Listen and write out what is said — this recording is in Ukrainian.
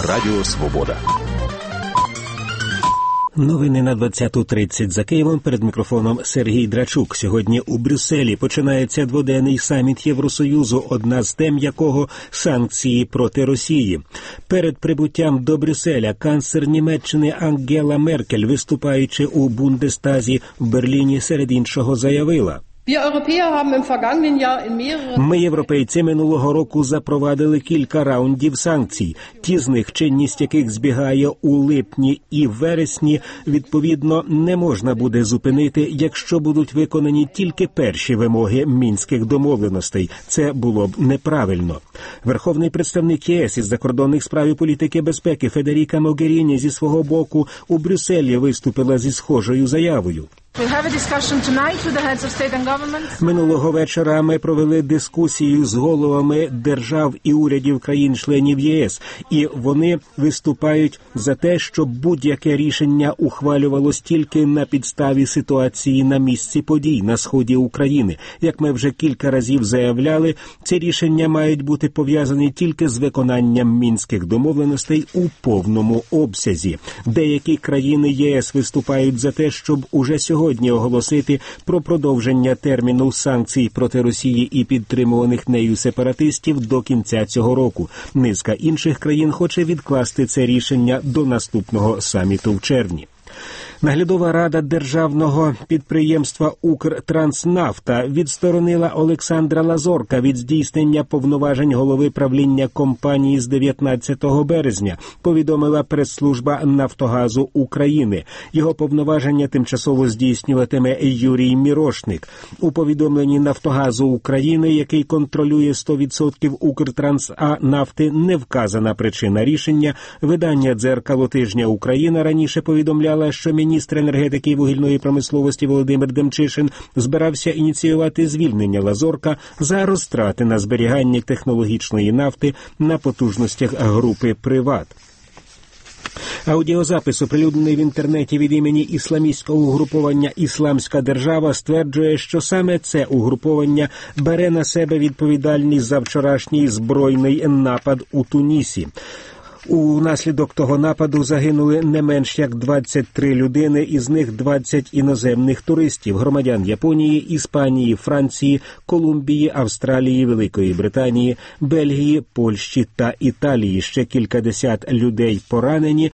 Радіо Свобода. Новини на 20:30 за Києвом. Перед мікрофоном Сергій Драчук. Сьогодні у Брюсселі починається дводенний саміт Євросоюзу, одна з тем якого – санкції проти Росії. Перед прибуттям до Брюсселя канцлер Німеччини Ангела Меркель, виступаючи у Бундестазі в Берліні, серед іншого заявила: «Ми, європейці, минулого року запровадили кілька раундів санкцій. Ті з них, чинність яких збігає у липні і вересні, відповідно, не можна буде зупинити, якщо будуть виконані тільки перші вимоги мінських домовленостей. Це було б неправильно». Верховний представник ЄС із закордонних справ і політики безпеки Федеріка Могеріні зі свого боку у Брюсселі виступила зі схожою заявою. Минулого вечора ми провели дискусію з головами держав і урядів країн-членів ЄС, і вони виступають за те, щоб будь-яке рішення ухвалювалось тільки на підставі ситуації на місці подій на сході України. Як ми вже кілька разів заявляли, ці рішення мають бути пов'язані тільки з виконанням мінських домовленостей у повному обсязі. Деякі країни ЄС виступають за те, щоб уже сьогодні оголосити про продовження терміну санкцій проти Росії і підтримуваних нею сепаратистів до кінця цього року. Низка інших країн хоче відкласти це рішення до наступного саміту в червні. Наглядова рада державного підприємства «Укртранснафта» відсторонила Олександра Лазорка від здійснення повноважень голови правління компанії з 19 березня, повідомила прес-служба «Нафтогазу України». Його повноваження тимчасово здійснюватиме Юрій Мірошник. У повідомленні «Нафтогазу України», який контролює 100% «Укртранснафти», не вказана причина рішення. Видання «Дзеркало тижня Україна» раніше повідомляла, що міністр енергетики і вугільної промисловості Володимир Демчишин збирався ініціювати звільнення Лазорка за розтрати на зберігання технологічної нафти на потужностях групи «Приват». Аудіозапис, оприлюднений в інтернеті від імені ісламістського угруповання «Ісламська держава», стверджує, що саме це угруповання бере на себе відповідальність за вчорашній збройний напад у Тунісі. Унаслідок того нападу загинули не менш як 23 людини, із них 20 іноземних туристів, громадян Японії, Іспанії, Франції, Колумбії, Австралії, Великої Британії, Бельгії, Польщі та Італії. Ще кількадесят людей поранені,